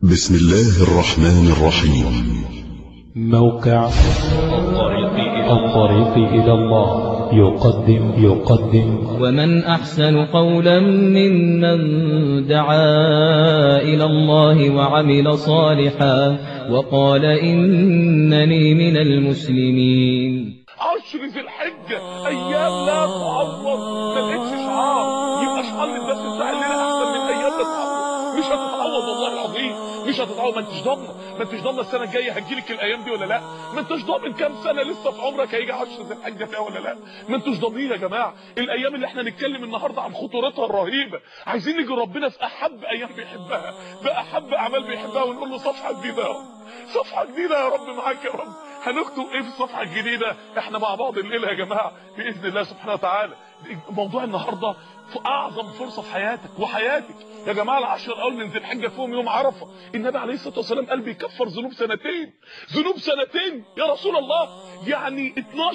بسم الله الرحمن الرحيم. موقع الطريق إلى الله يقدم ومن أحسن قولا ممن دعا إلى الله وعمل صالحا وقال إنني من المسلمين. عشر ذي الحجة أيام لا تعوض، ما لقيتش شعار يبقى شعار للناس بتاع الليلة أحسن من أيام لا تعوض. مش هتتعوض والله العظيم، مش هتتعوض. ما انتش ضامن السنة الجاية هتجيلك الأيام دي ولا لا، ما انتش ضامن كام سنة لسه في عمرك هيجي عشر ذي الحجة فيها ولا لا، ما انتش ضامنين يا جماعة. الأيام اللي احنا نتكلم النهاردة عن خطورتها الرهيبة، عايزين نيجي ربنا في أحب أيام بيحبها، بأحب أعمال بيحبها، ونقول له صفحة جديدة يا رب، صفحة جديدة يا رب معاك يا رب. هنكتب ايه في الصفحة الجديدة؟ احنا مع بعض الليلة يا جماعة بإذن الله سبحانه وتعالى. موضوع النهاردة في اعظم فرصة في حياتك وحياتك يا جماعة. العشر الاول من ذي الحجة فيهم يوم عرفة. النبي عليه الصلاة والسلام قال بيكفر ذنوب سنتين. ذنوب سنتين يا رسول الله، يعني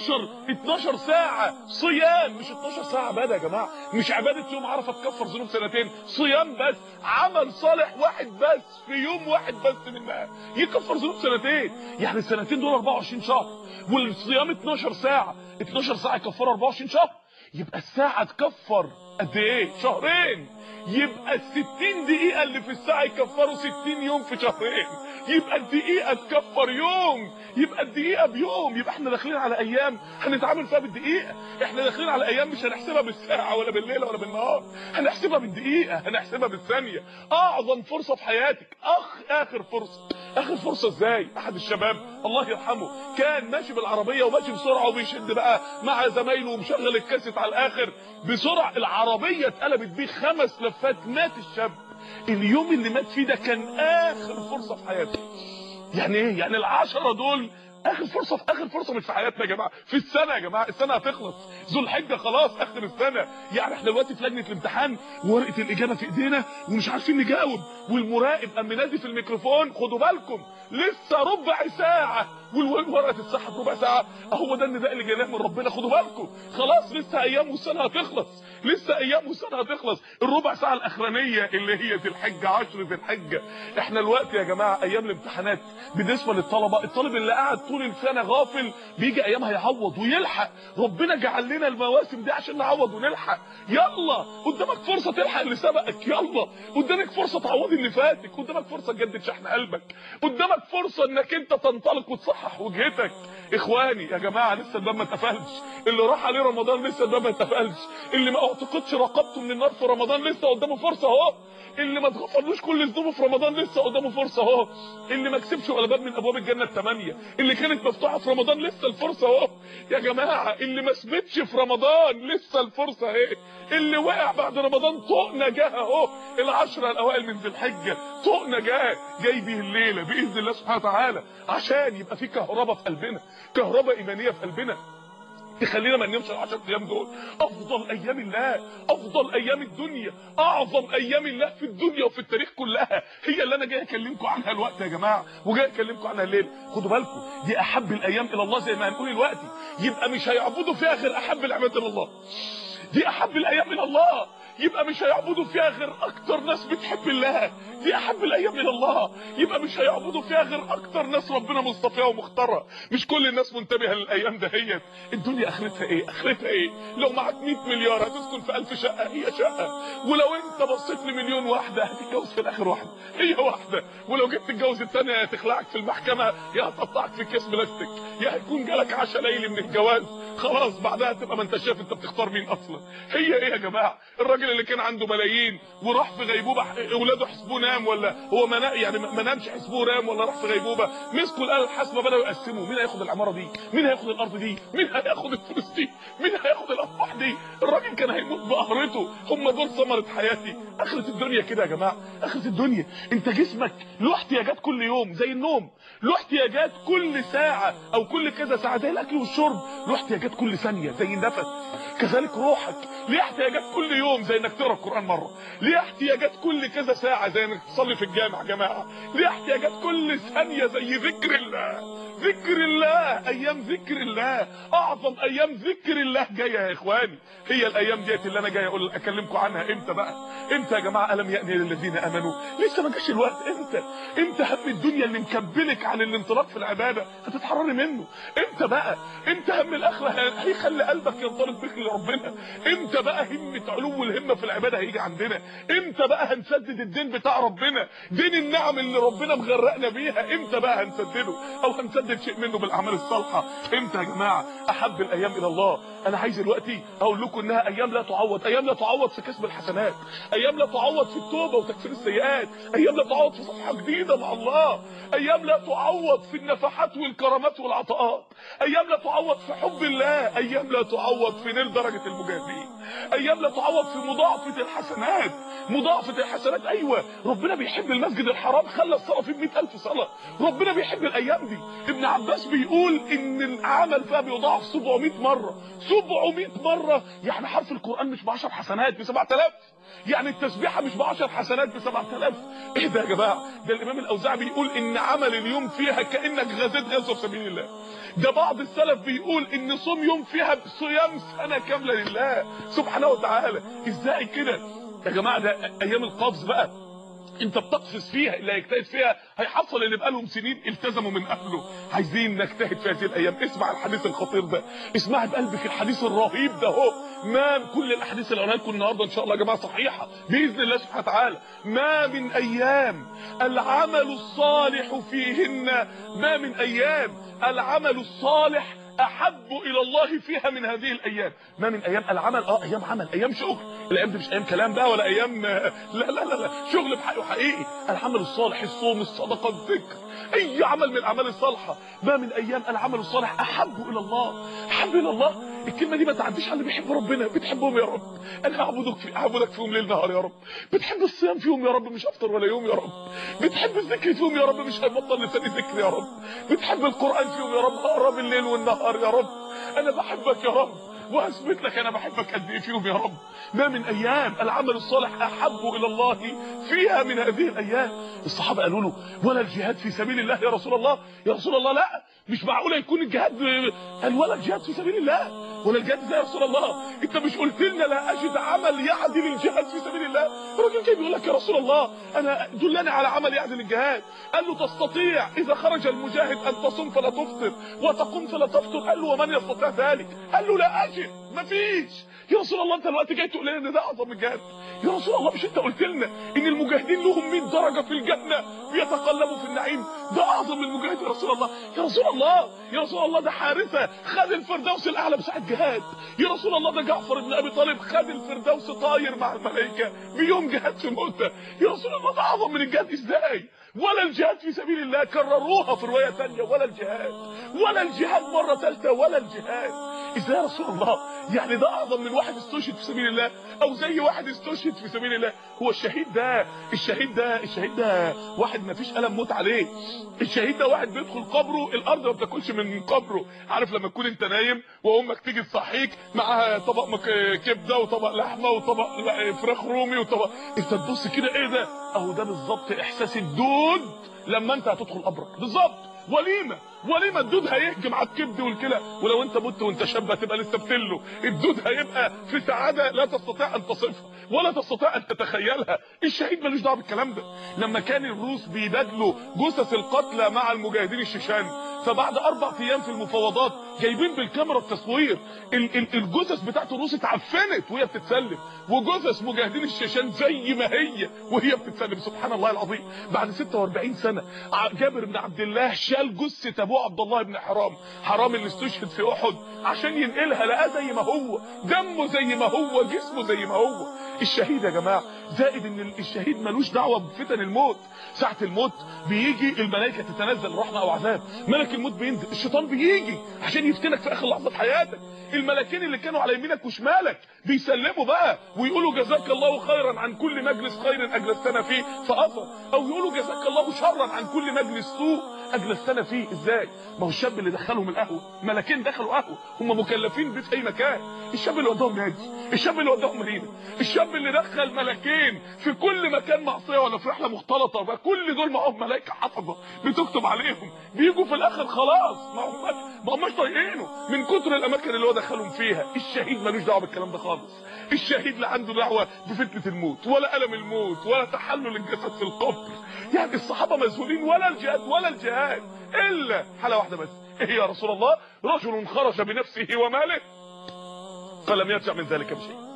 12 ساعة صيام، مش 12 ساعة عبادة يا جماعة، مش عبادة يوم عرفة تكفر ذنوب سنتين، صيام بس، عمل صالح واحد بس في يوم واحد بس منها يكفر ذنوب سنتين. يعني السنتين دول 24 شهر، والصيام 12 ساعة، 12 ساعة يكفروا 24 شهر. يبقى الساعة تكفر قد ايه؟ شهرين. يبقى ال60 دقيقة اللي في الساعة يكفروا 60 يوم في شهرين. يبقى الدقيقة تكفر يوم، يبقى الدقيقة بيوم. يبقى احنا داخلين على ايام هنتعامل فيها بالدقيقة، احنا داخلين على ايام مش هنحسبها بالساعة ولا بالليلة ولا بالنهار، هنحسبها بالدقيقة، هنحسبها بالثانية. اعظم فرصة في حياتك، اخر فرصة. اخر فرصة ازاي؟ احد الشباب الله يرحمه كان ماشي بالعربية وماشي بسرعة وبيشد بقى مع زمايله ومشغل الكاسيت على الاخر بسرعة، العربية اتقلبت بيه 5 لفات، مات الشاب. اليوم اللي مات فيه ده كان اخر فرصة في حياته. يعني ايه؟ يعني ال10 دول اخر فرصة، في اخر فرصة مش في حياتنا يا جماعة، في السنة يا جماعة. السنة هتخلص، ذو الحجة خلاص اخر السنة. يعني احنا دلوقتي في لجنة الامتحان وورقة الاجابة في ايدينا ومش عارفين نجاوب، والمراقب قام منادي في الميكروفون خدوا بالكم لسه ربع ساعة والورقة تتسحب ربع ساعة. اهو ده النداء اللي جاي من ربنا، خدوا بالكم خلاص لسه ايام والسنة هتخلص، لسه ايام والسنة هتخلص. الربع ساعة الاخرانية اللي هي ذي الحجة، 10 ذي الحجة. احنا الوقت يا جماعة ايام الامتحانات بالنسبة للطلبة، الطالب اللي قاعد طول السنة غافل بيجي ايامها يعوض ويلحق. ربنا جعل لنا المواسم دي عشان نعوض ونلحق. يلا قدامك فرصة تلحق اللي سبقك، يلا قدامك فرصة تعوض اللي فاتك، قدامك فرصة تجدد شحن قلبك، قدامك فرصة انك انت تنطلق وتصحح وجهتك. اخواني يا جماعة لسه الباب ما اتقفلش، اللي راح عليه رمضان لسه الباب ما اتقفلش، اللي ما اعتقدش رقبته من النار في رمضان لسه قدامه فرصة اهو، اللي ما اتغفرلوش كل ذنوبه في رمضان لسه قدامه فرصة اهو، اللي ما كسبش ولا باب من ابواب الجنة ال8 اللي كانت مفتوحة في رمضان لسه الفرصة اهو يا جماعة، اللي ما ثبتش في رمضان لسه الفرصة اهي، اللي وقع بعد رمضان طوق نجاه اهو. ال10 الاوائل من ذي الحجة طوق نجاه جاي بيه الليلة باذن الله سبحانه وتعالى، عشان يبقى في كهرباء في قلبنا، كهرباء ايمانية في قلبنا تخلينا ما ننامش ال10 ايام دول. افضل ايام الله، افضل ايام الدنيا، اعظم ايام الله في الدنيا وفي التاريخ كلها هي اللي انا جاي اكلمكم عنها الوقت يا جماعه، وجاي اكلمكم عنها الليل. خدوا بالكم دي احب الايام الى الله زي ما هنقول الوقت، يبقى مش هيعبدوا فيها غير احب العباد الى الله. دي احب الايام الى الله، يبقى مش هيعبدوا فيها غير اكتر ناس بتحب الله. دي احب الايام الى الله، يبقى مش هيعبدوا فيها غير اكتر ناس ربنا مصطفيها ومختارها. مش كل الناس منتبهه للايام دهيت. الدنيا اخرتها ايه؟ اخرتها ايه؟ لو معاك 100 مليار هتسكن في 1000 شقه، هي شقه. ولو انت بصيت ل1,000,000 واحده هتتجوز في الاخر واحده، هي واحده. ولو جبت تتجوز الثانيه يا تخلعك في المحكمه يا هتقطعك في كيس بلاستيك، يا هيكون جالك عشاء ليلي من الجواز، خلاص بعدها تبقى ما انت شايف انت بتختار مين اصلا. هي ايه يا جماعه؟ الراجل اللي كان عنده ملايين وراح في غيبوبه، اولاده حسبوه نام ولا هو يعني ما نامش حسبوه نام ولا راح في غيبوبه، مسكوا الاله الحاسبه بداوا يقسموا مين هياخد العماره دي، مين هياخد الارض دي، مين هياخد الفلوس دي، مين هياخد الافراح دي. الراجل كان هيموت بقهرته. هم دول ثمره حياتي. اخره الدنيا كده يا جماعه، اخره الدنيا انت جسمك له احتياجات كل يوم زي النوم، له احتياجات كل ساعه او كل كذا ساعه زي الاكل والشرب، له احتياجات كل ثانيه زي النفس. كذلك روحك ليه احتياجات كل يوم زي انك تقرا القران مره، ليها احتياجات كل كذا ساعه زي انك تصلي في الجامع يا جماعه، ليها احتياجات كل ثانيه زي ذكر الله. ذكر الله، ايام ذكر الله، اعظم ايام ذكر الله جايه يا اخواني. هي الايام ديت اللي انا جاي اكلمكم عنها. امتى بقى؟ امتى يا جماعه؟ الم يأني للذين امنوا، لسه ما جاش الوقت. امتى هم الدنيا اللي مكبلك عن الانطلاق في العباده هتتحرري منه؟ امتى بقى؟ امتى هم الاخره هيخلي قلبك ينطلق بك لربنا؟ امتى بقى همه علو الهمه في العباده هيجي عندنا؟ امتى بقى هنسدد الدين بتاع ربنا، دين النعم اللي ربنا مغرقنا بيها؟ امتى بقى هنسدده او هنسدد شيء منه بالاعمال الصالحه؟ امتى يا جماعه؟ احب الايام الى الله. انا عايز دلوقتي اقول لكم انها ايام لا تعوض، ايام لا تعوض في كسب الحسنات، ايام لا تعوض في التوبه وتكفير السيئات، ايام لا تعوض في صفحه جديده مع الله، ايام لا تعوض في النفحات والكرامات والعطاءات، ايام لا تعوض في حب الله، ايام لا تعوض في نيل درجه المجاهدين، ايام لا تعوض في مضاعفه الحسنات. مضاعفه الحسنات، ايوه ربنا بيحب المسجد الحرام، خلى الصلاه فيه 100,000 صلاه. ربنا بيحب الايام دي. ابن عباس بيقول ان العمل فيها بيضاعف 700 مره. 700 مره، يعني حرف القران مش ب10 حسنات، ب 7000. يعني التسبيحه مش ب10 حسنات، ب 7000. ايه ده يا جماعه؟ ده الامام الاوزاعي بيقول ان عمل اليوم فيها كانك غزيت غزوه في سبيل الله. ده بعض السلف بيقول ان صوم يوم فيها بصيام سنه كامله لله سبحانه وتعالى. ازاي كده يا جماعه؟ ده ايام القبض بقى، انت بتقفز فيها، اللي هيجتهد فيها هيحصل اللي بقالهم سنين التزموا من قبله. عايزين نجتهد في هذه الايام. اسمع الحديث الخطير ده، اسمع بقلبك الحديث الرهيب ده اهو. ما كل الاحاديث اللي قلناها لكم النهارده ان شاء الله يا جماعه صحيحه باذن الله سبحانه وتعالى. ما من ايام العمل الصالح فيهن، ما من ايام العمل الصالح احب الى الله فيها من هذه الايام. ما من ايام العمل، ايام عمل، ايام شغل. الايام دي مش ايام كلام بقى ولا ايام لا لا لا لا، شغل بحقه حقيقي. العمل الصالح، الصوم، الصدقه، الذكر، اي عمل من الاعمال الصالحه. ما من ايام العمل الصالح احب الى الله. احب الى الله، الكلمه دي ما تعديش على اللي بيحب ربنا. بتحبهم يا رب، انا اعبدك فيهم ليل نهار يا رب. بتحب الصيام فيهم يا رب، مش افطر ولا يوم يا رب. بتحب الذكر فيهم يا رب، مش هيبطل لساني ذكر يا رب. بتحب القران فيهم يا رب، اقرا بالليل والنهار يا رب. انا بحبك يا رب، واثبت لك انا بحبك قد ايه فيهم يا رب. ما من ايام العمل الصالح احب الى الله فيها من هذه الايام. الصحابه قالوا له ولا الجهاد في سبيل الله يا رسول الله؟ يا رسول الله لا، مش معقوله يكون الجهاد. قال ولا الجهاد في سبيل الله؟ ولا الجهاد ازاي يا رسول الله؟ انت مش قلت لنا لا اجد عمل يعدل الجهاد في سبيل الله؟ الراجل جاي بيقول لك يا رسول الله انا دلني على عمل يعدل الجهاد. قال له تستطيع اذا خرج المجاهد ان تصوم فلا تفطر وتقوم فلا تفطر؟ قال له ومن يستطيع ذلك؟ قال له لا اجد، مفيش. يا رسول الله انت دلوقتي جاي تقول لنا ان ده اعظم الجهاد؟ يا رسول الله مش انت قلت لنا ان المجاهدين لهم 100 درجه في الجنه بيتقلبوا في النعيم؟ ده اعظم من المجاهد يا رسول الله. يا رسول الله، يا رسول الله ده حارثه خد الفردوس الاعلى بساعه جهاد. يا رسول الله ده جعفر بن ابي طالب خد الفردوس طاير مع الملائكه بيوم جهاد في موته. يا رسول الله ده اعظم من الجهاد ازاي؟ ولا الجهاد في سبيل الله، كرروها في روايه ثانيه، ولا الجهاد، ولا الجهاد مره ثالثه، ولا الجهاد. ازاي يا رسول الله؟ يعني ده اعظم من واحد استشهد في سبيل الله، او زي واحد استشهد في سبيل الله. هو الشهيد ده واحد ما فيش الم موت عليه. الشهيد ده واحد بيدخل قبره الارض ما بتاكلش من قبره. عارف لما تكون انت نايم وامك تيجي تصحيك معاها طبق كبده وطبق لحمه وطبق فراخ رومي وطبق، انت تبص كده ايه ده؟ اهو ده بالظبط احساس الدود لما انت هتدخل قبرك بالظبط. وليمه الدود هيهجم على الكبد والكلى، ولو انت مت وانت شاب هتبقى لسه بتله. الدود هيبقى في سعاده لا تستطيع ان تصفها ولا تستطيع ان تتخيلها. الشهيد ملوش دعوه بالكلام ده. لما كان الروس بيبادلوا جثث القتلى مع المجاهدين الشيشان، فبعد 4 ايام في المفاوضات جايبين بالكاميرا التصوير الجثث بتاعت الروس اتعفنت وهي بتتسلم، وجثث مجاهدين الشيشان زي ما هي وهي بتتسلم. سبحان الله العظيم. بعد 46 سنه جابر بن عبد الله شال جثه ابوه عبد الله بن حرام اللي استشهد في احد عشان ينقلها، لقاه زي ما هو، دمه زي ما هو، جسمه زي ما هو. الشهيد يا جماعه زائد ان الشهيد ملوش دعوه بفتن الموت. ساعه الموت بيجي الملائكه تتنزل رحمه او عذاب، ملك الموت بينزل، الشيطان بيجي عشان يفتنك في اخر لحظه حياتك، الملائكين اللي كانوا على يمينك وشمالك بيسلموا بقى ويقولوا جزاك الله خيرا عن كل مجلس خير اجلستنا فيه فاثر، او يقولوا جزاك الله شرا عن كل مجلس سوء اجلستنا فيه. ازاي؟ ما هو الشاب اللي دخلهم القهوه، ملكين دخلوا قهوه هم مكلفين بيه في اي مكان، الشاب اللي وداهم نادي، الشاب اللي وداهم مدينه، الشاب اللي دخل ملكين في كل مكان معصيه ولا في رحله مختلطه، بقى كل دول معاهم ملائكه حفظه بتكتب عليهم، بيجوا في الاخر خلاص ما هماش طايقينه من كتر الاماكن اللي هو دخلهم فيها. الشهيد ملوش دعوه بالكلام ده خالص، الشهيد لا عنده دعوه بفتنه الموت ولا الم الموت ولا تحلل الجسد في القبر. يعني الصحابه مذهولين، ولا الجهاد ولا الجهاد الا حاله واحده بس، ايه يا رسول الله؟ رجل خرج بنفسه وماله فلم يرجع من ذلك بشيء.